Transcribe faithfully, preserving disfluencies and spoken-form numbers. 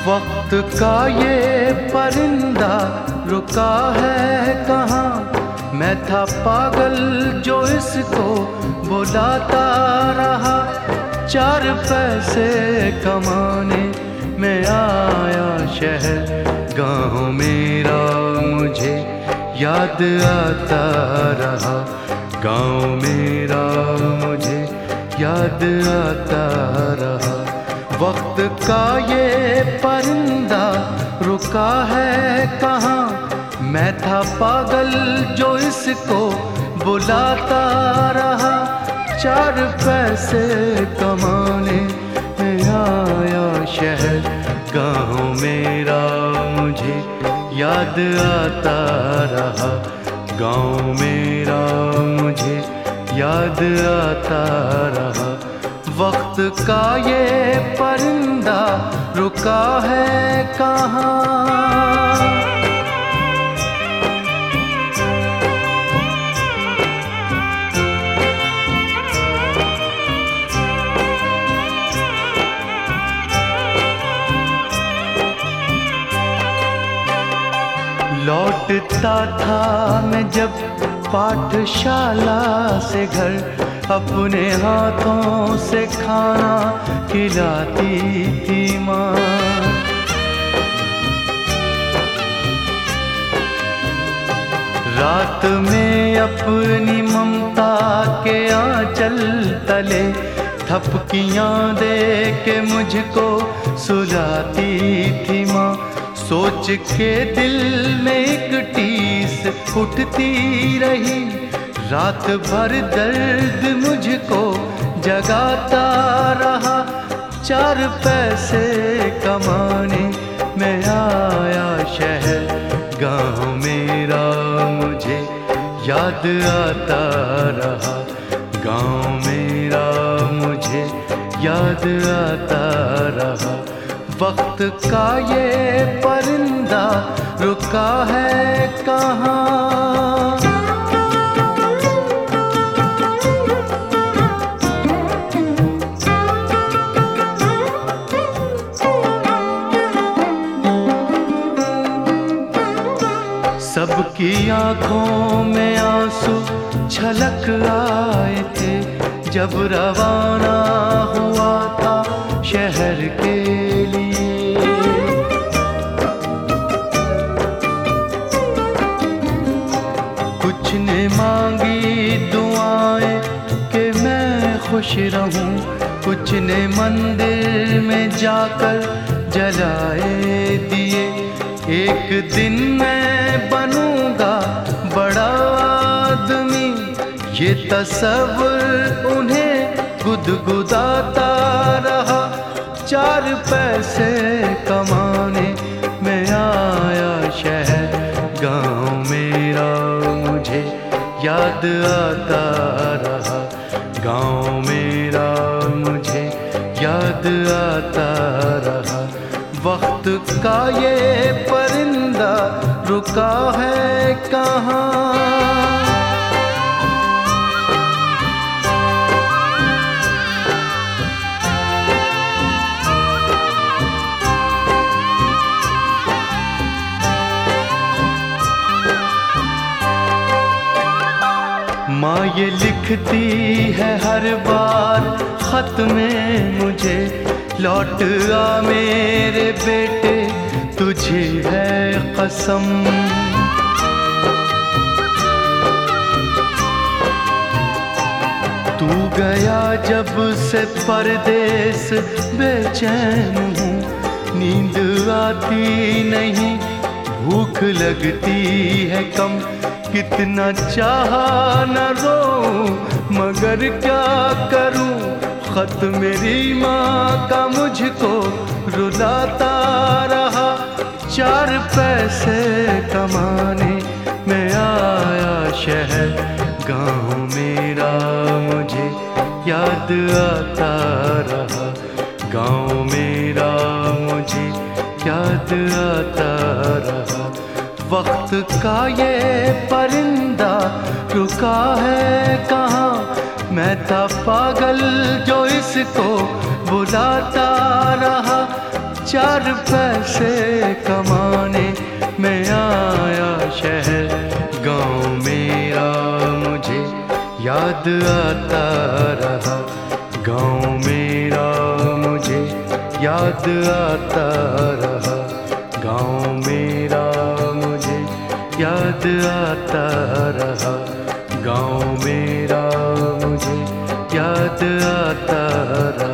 वक्त का ये परिंदा रुका है कहाँ। मैं था पागल जो इसको बुलाता रहा। चार पैसे कमाने में आया शहर, गाँव मेरा मुझे याद आता रहा। गाँव मेरा मुझे याद आता रहा। वक्त का ये परिंदा रुका है कहाँ। मैं था पागल जो इसको बुलाता रहा। चार पैसे कमाने में आया शहर, गाँव मेरा मुझे याद आता रहा। गाँव मेरा मुझे याद आता रहा। वक्त का ये परिंदा रुका है कहाँ। लौटता था मैं जब पाठशाला से घर, अपने हाथों से खाना खिलाती थी माँ। रात में अपनी ममता के आंचल तले थपकियाँ दे के मुझको सुलाती थी माँ। सोच के दिल में एक टीस उठती रही, रात भर दर्द मुझको जगाता रहा। चार पैसे कमाने में आया शहर, गाँव मेरा मुझे याद आता रहा। गाँव मेरा मुझे याद आता रहा। वक्त का ये परिंदा रुका है कहाँ। सबकी आँखों में आंसू छलक आए थे जब रवाना हुआ था शहर के लिए। कुछ ने मांगी दुआएं कि मैं खुश रहूं, कुछ ने मंदिर में जाकर जलाए दिए। एक दिन मैं बनूंगा बड़ा आदमी, ये तसव्वुर उन्हें गुदगुदाता रहा। चार पैसे कमाने में आया शहर, गाँव मेरा मुझे याद आता रहा। गाँव मेरा मुझे याद आता रहा। वक्त का ये परिंदा रुका है कहाँ। माँ ये लिखती है हर बार खत में मुझे, लौट आ मेरे बेटे तुझे है कसम। तू गया जब से परदेस बेचैन हूँ, नींद आती नहीं भूख लगती है कम। कितना चाहा न रो मगर क्या करूं, खत मेरी माँ का मुझको रुलाता रहा। चार पैसे कमाने में आया शहर, गाँव मेरा मुझे याद आता रहा। गाँव मेरा मुझे याद आता रहा। वक्त का ये परिंदा रुका है कहाँ। मैं था पागल जो इसको बुलाता रहा। चार चार पैसे कमाने में आया शहर। गाँव मेरा मुझे याद आता रहा, गाँव मेरा मुझे याद आता रहा, गाँव मेरा मुझे याद आता रहा, गाँव मेरा मुझे याद आता रहा।